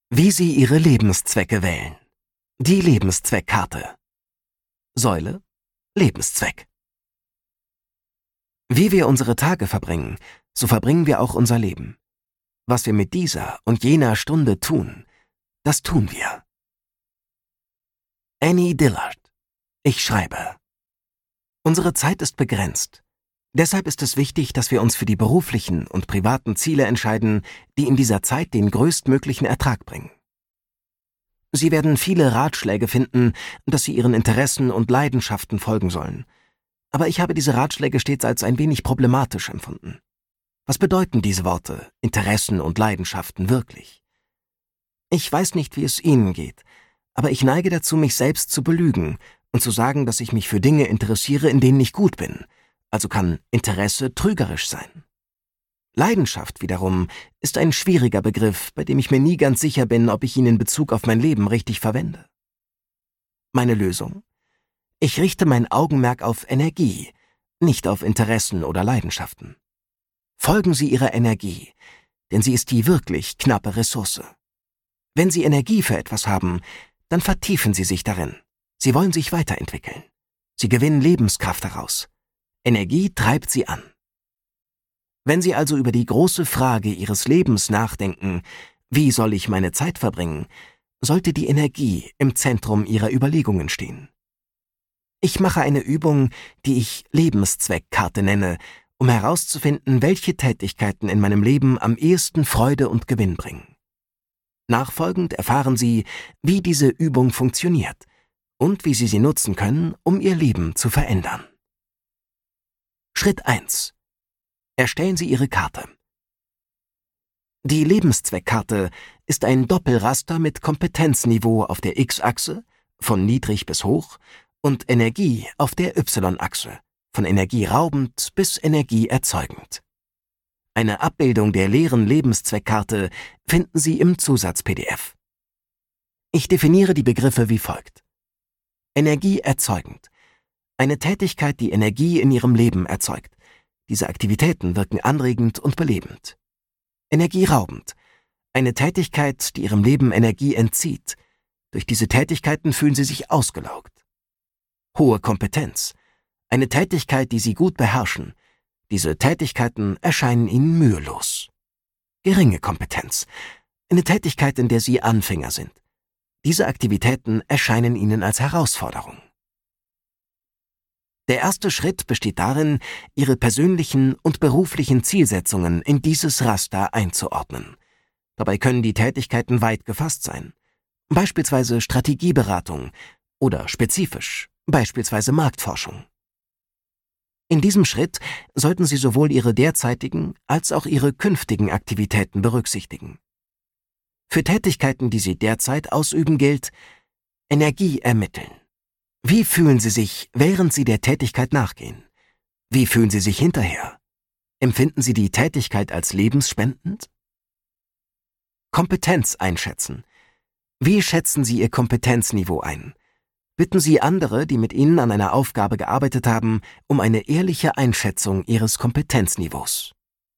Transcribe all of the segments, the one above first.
Wie Sie Ihre Lebenszwecke wählen. Die Lebenszweckkarte. Säule: Lebenszweck. Wie wir unsere Tage verbringen, so verbringen wir auch unser Leben. Was wir mit dieser und jener Stunde tun, das tun wir. Annie Dillard. Ich schreibe. Unsere Zeit ist begrenzt. Deshalb ist es wichtig, dass wir uns für die beruflichen und privaten Ziele entscheiden, die in dieser Zeit den größtmöglichen Ertrag bringen. Sie werden viele Ratschläge finden, dass Sie Ihren Interessen und Leidenschaften folgen sollen. Aber ich habe diese Ratschläge stets als ein wenig problematisch empfunden. Was bedeuten diese Worte, Interessen und Leidenschaften, wirklich? Ich weiß nicht, wie es Ihnen geht, aber ich neige dazu, mich selbst zu belügen und zu sagen, dass ich mich für Dinge interessiere, in denen ich gut bin. Also kann Interesse trügerisch sein. Leidenschaft wiederum ist ein schwieriger Begriff, bei dem ich mir nie ganz sicher bin, ob ich ihn in Bezug auf mein Leben richtig verwende. Meine Lösung? Ich richte mein Augenmerk auf Energie, nicht auf Interessen oder Leidenschaften. Folgen Sie Ihrer Energie, denn sie ist die wirklich knappe Ressource. Wenn Sie Energie für etwas haben, dann vertiefen Sie sich darin. Sie wollen sich weiterentwickeln. Sie gewinnen Lebenskraft daraus. Energie treibt Sie an. Wenn Sie also über die große Frage Ihres Lebens nachdenken, wie soll ich meine Zeit verbringen, sollte die Energie im Zentrum Ihrer Überlegungen stehen. Ich mache eine Übung, die ich Lebenszweckkarte nenne, um herauszufinden, welche Tätigkeiten in meinem Leben am ehesten Freude und Gewinn bringen. Nachfolgend erfahren Sie, wie diese Übung funktioniert und wie Sie sie nutzen können, um Ihr Leben zu verändern. Schritt 1. Erstellen Sie Ihre Karte. Die Lebenszweckkarte ist ein Doppelraster mit Kompetenzniveau auf der X-Achse, von niedrig bis hoch, und Energie auf der Y-Achse, von energieraubend bis energieerzeugend. Eine Abbildung der leeren Lebenszweckkarte finden Sie im Zusatz-PDF. Ich definiere die Begriffe wie folgt. Energieerzeugend. Eine Tätigkeit, die Energie in Ihrem Leben erzeugt. Diese Aktivitäten wirken anregend und belebend. Energieraubend. Eine Tätigkeit, die Ihrem Leben Energie entzieht. Durch diese Tätigkeiten fühlen Sie sich ausgelaugt. Hohe Kompetenz. Eine Tätigkeit, die Sie gut beherrschen. Diese Tätigkeiten erscheinen Ihnen mühelos. Geringe Kompetenz. Eine Tätigkeit, in der Sie Anfänger sind. Diese Aktivitäten erscheinen Ihnen als Herausforderung. Der erste Schritt besteht darin, Ihre persönlichen und beruflichen Zielsetzungen in dieses Raster einzuordnen. Dabei können die Tätigkeiten weit gefasst sein, beispielsweise Strategieberatung, oder spezifisch, beispielsweise Marktforschung. In diesem Schritt sollten Sie sowohl Ihre derzeitigen als auch Ihre künftigen Aktivitäten berücksichtigen. Für Tätigkeiten, die Sie derzeit ausüben, gilt: Energie ermitteln. Wie fühlen Sie sich, während Sie der Tätigkeit nachgehen? Wie fühlen Sie sich hinterher? Empfinden Sie die Tätigkeit als lebensspendend? Kompetenz einschätzen. Wie schätzen Sie Ihr Kompetenzniveau ein? Bitten Sie andere, die mit Ihnen an einer Aufgabe gearbeitet haben, um eine ehrliche Einschätzung Ihres Kompetenzniveaus.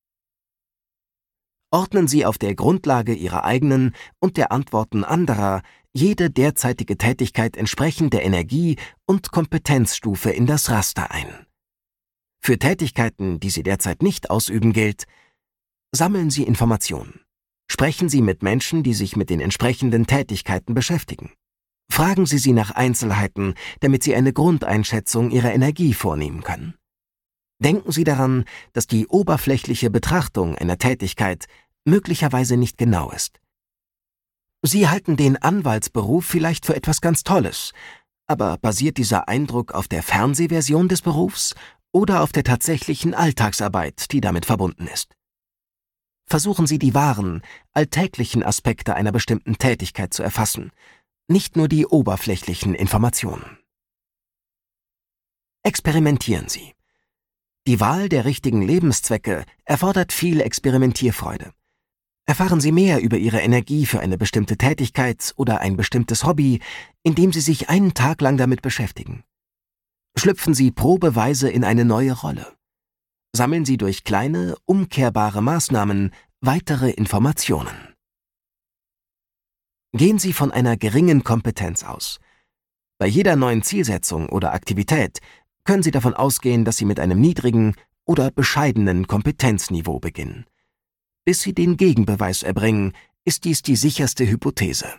Ordnen Sie auf der Grundlage Ihrer eigenen und der Antworten anderer jede derzeitige Tätigkeit entsprechend der Energie- und Kompetenzstufe in das Raster ein. Für Tätigkeiten, die Sie derzeit nicht ausüben, gilt: Sammeln Sie Informationen. Sprechen Sie mit Menschen, die sich mit den entsprechenden Tätigkeiten beschäftigen. Fragen Sie sie nach Einzelheiten, damit Sie eine Grundeinschätzung Ihrer Energie vornehmen können. Denken Sie daran, dass die oberflächliche Betrachtung einer Tätigkeit möglicherweise nicht genau ist. Sie halten den Anwaltsberuf vielleicht für etwas ganz Tolles, aber basiert dieser Eindruck auf der Fernsehversion des Berufs oder auf der tatsächlichen Alltagsarbeit, die damit verbunden ist? Versuchen Sie, die wahren, alltäglichen Aspekte einer bestimmten Tätigkeit zu erfassen, nicht nur die oberflächlichen Informationen. Experimentieren Sie. Die Wahl der richtigen Lebenszwecke erfordert viel Experimentierfreude. Erfahren Sie mehr über Ihre Energie für eine bestimmte Tätigkeit oder ein bestimmtes Hobby, indem Sie sich einen Tag lang damit beschäftigen. Schlüpfen Sie probeweise in eine neue Rolle. Sammeln Sie durch kleine, umkehrbare Maßnahmen weitere Informationen. Gehen Sie von einer geringen Kompetenz aus. Bei jeder neuen Zielsetzung oder Aktivität können Sie davon ausgehen, dass Sie mit einem niedrigen oder bescheidenen Kompetenzniveau beginnen. Bis Sie den Gegenbeweis erbringen, ist dies die sicherste Hypothese.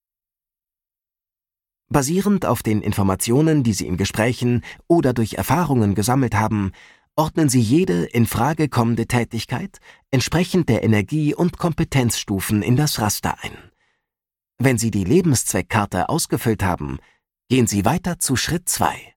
Basierend auf den Informationen, die Sie in Gesprächen oder durch Erfahrungen gesammelt haben, ordnen Sie jede in Frage kommende Tätigkeit entsprechend der Energie- und Kompetenzstufen in das Raster ein. Wenn Sie die Lebenszweckkarte ausgefüllt haben, gehen Sie weiter zu Schritt 2.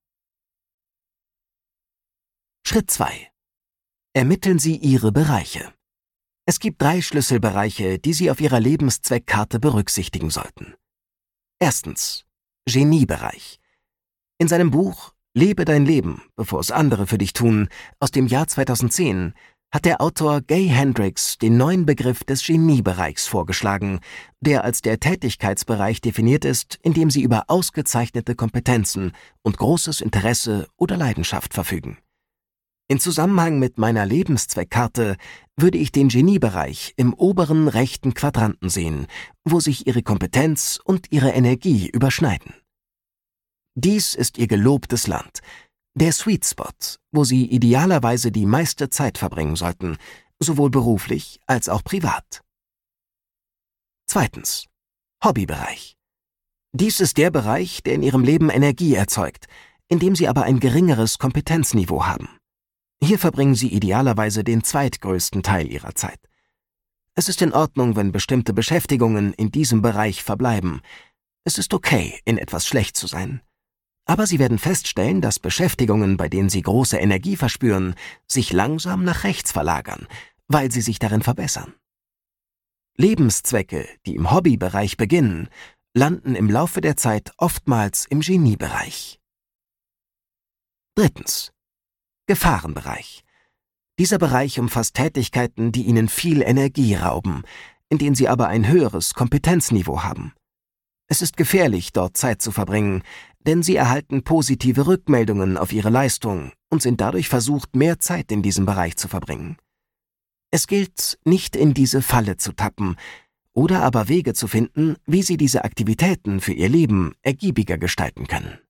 Schritt 2. Ermitteln Sie Ihre Bereiche. Es gibt 3 Schlüsselbereiche, die Sie auf Ihrer Lebenszweckkarte berücksichtigen sollten. Erstens. Geniebereich. In seinem Buch »Lebe dein Leben, bevor es andere für dich tun« aus dem Jahr 2010 hat der Autor Gay Hendricks den neuen Begriff des Geniebereichs vorgeschlagen, der als der Tätigkeitsbereich definiert ist, in dem Sie über ausgezeichnete Kompetenzen und großes Interesse oder Leidenschaft verfügen. In Zusammenhang mit meiner Lebenszweckkarte würde ich den Geniebereich im oberen rechten Quadranten sehen, wo sich Ihre Kompetenz und Ihre Energie überschneiden. Dies ist Ihr gelobtes Land, der Sweet Spot, wo Sie idealerweise die meiste Zeit verbringen sollten, sowohl beruflich als auch privat. Zweitens. Hobbybereich. Dies ist der Bereich, der in Ihrem Leben Energie erzeugt, in dem Sie aber ein geringeres Kompetenzniveau haben. Hier verbringen Sie idealerweise den zweitgrößten Teil Ihrer Zeit. Es ist in Ordnung, wenn bestimmte Beschäftigungen in diesem Bereich verbleiben. Es ist okay, in etwas schlecht zu sein. Aber Sie werden feststellen, dass Beschäftigungen, bei denen Sie große Energie verspüren, sich langsam nach rechts verlagern, weil sie sich darin verbessern. Lebenszwecke, die im Hobbybereich beginnen, landen im Laufe der Zeit oftmals im Geniebereich. Drittens. Gefahrenbereich. Dieser Bereich umfasst Tätigkeiten, die Ihnen viel Energie rauben, in denen Sie aber ein höheres Kompetenzniveau haben. Es ist gefährlich, dort Zeit zu verbringen, denn Sie erhalten positive Rückmeldungen auf Ihre Leistung und sind dadurch versucht, mehr Zeit in diesem Bereich zu verbringen. Es gilt, nicht in diese Falle zu tappen oder aber Wege zu finden, wie Sie diese Aktivitäten für Ihr Leben ergiebiger gestalten können.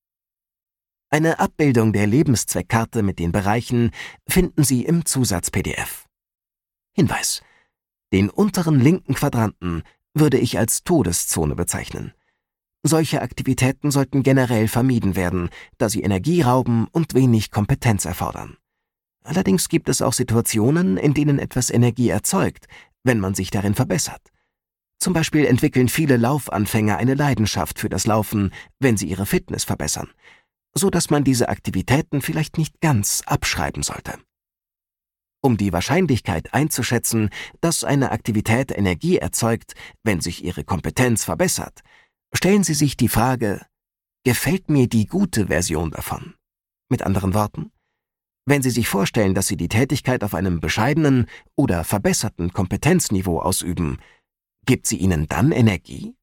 Eine Abbildung der Lebenszweckkarte mit den Bereichen finden Sie im Zusatz-PDF. Hinweis: Den unteren linken Quadranten würde ich als Todeszone bezeichnen. Solche Aktivitäten sollten generell vermieden werden, da sie Energie rauben und wenig Kompetenz erfordern. Allerdings gibt es auch Situationen, in denen etwas Energie erzeugt, wenn man sich darin verbessert. Zum Beispiel entwickeln viele Laufanfänger eine Leidenschaft für das Laufen, wenn sie ihre Fitness verbessern, so dass man diese Aktivitäten vielleicht nicht ganz abschreiben sollte. Um die Wahrscheinlichkeit einzuschätzen, dass eine Aktivität Energie erzeugt, wenn sich Ihre Kompetenz verbessert, stellen Sie sich die Frage: Gefällt mir die gute Version davon? Mit anderen Worten, wenn Sie sich vorstellen, dass Sie die Tätigkeit auf einem bescheidenen oder verbesserten Kompetenzniveau ausüben, gibt sie Ihnen dann Energie?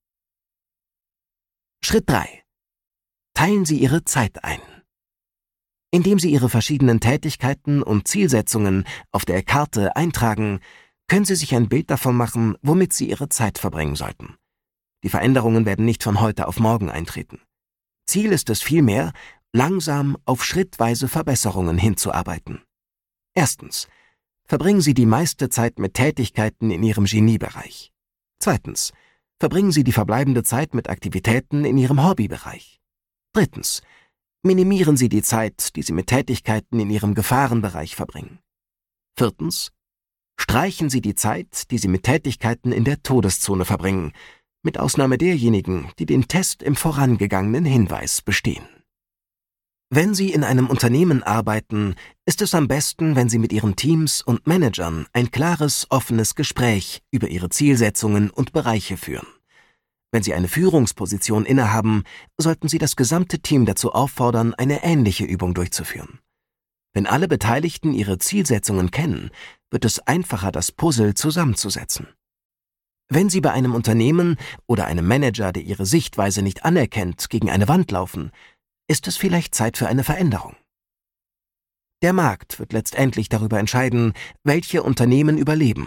Schritt 3. Teilen Sie Ihre Zeit ein. Indem Sie Ihre verschiedenen Tätigkeiten und Zielsetzungen auf der Karte eintragen, können Sie sich ein Bild davon machen, womit Sie Ihre Zeit verbringen sollten. Die Veränderungen werden nicht von heute auf morgen eintreten. Ziel ist es vielmehr, langsam auf schrittweise Verbesserungen hinzuarbeiten. Erstens. Verbringen Sie die meiste Zeit mit Tätigkeiten in Ihrem Geniebereich. Zweitens. Verbringen Sie die verbleibende Zeit mit Aktivitäten in Ihrem Hobbybereich. Drittens. Minimieren Sie die Zeit, die Sie mit Tätigkeiten in Ihrem Gefahrenbereich verbringen. Viertens. Streichen Sie die Zeit, die Sie mit Tätigkeiten in der Todeszone verbringen, mit Ausnahme derjenigen, die den Test im vorangegangenen Hinweis bestehen. Wenn Sie in einem Unternehmen arbeiten, ist es am besten, wenn Sie mit Ihren Teams und Managern ein klares, offenes Gespräch über Ihre Zielsetzungen und Bereiche führen. Wenn Sie eine Führungsposition innehaben, sollten Sie das gesamte Team dazu auffordern, eine ähnliche Übung durchzuführen. Wenn alle Beteiligten ihre Zielsetzungen kennen, wird es einfacher, das Puzzle zusammenzusetzen. Wenn Sie bei einem Unternehmen oder einem Manager, der Ihre Sichtweise nicht anerkennt, gegen eine Wand laufen, ist es vielleicht Zeit für eine Veränderung. Der Markt wird letztendlich darüber entscheiden, welche Unternehmen überleben,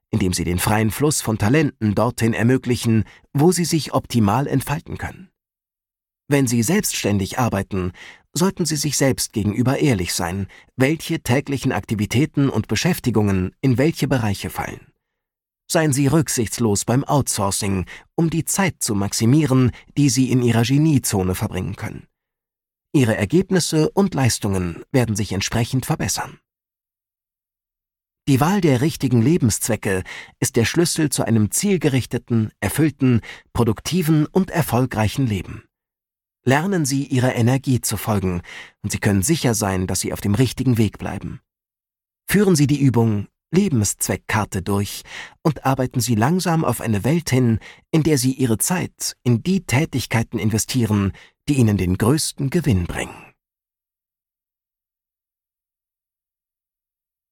indem Sie den freien Fluss von Talenten dorthin ermöglichen, wo sie sich optimal entfalten können. Wenn Sie selbstständig arbeiten, sollten Sie sich selbst gegenüber ehrlich sein, welche täglichen Aktivitäten und Beschäftigungen in welche Bereiche fallen. Seien Sie rücksichtslos beim Outsourcing, um die Zeit zu maximieren, die Sie in Ihrer Geniezone verbringen können. Ihre Ergebnisse und Leistungen werden sich entsprechend verbessern. Die Wahl der richtigen Lebenszwecke ist der Schlüssel zu einem zielgerichteten, erfüllten, produktiven und erfolgreichen Leben. Lernen Sie, Ihrer Energie zu folgen, und Sie können sicher sein, dass Sie auf dem richtigen Weg bleiben. Führen Sie die Übung Lebenszweckkarte durch und arbeiten Sie langsam auf eine Welt hin, in der Sie Ihre Zeit in die Tätigkeiten investieren, die Ihnen den größten Gewinn bringen.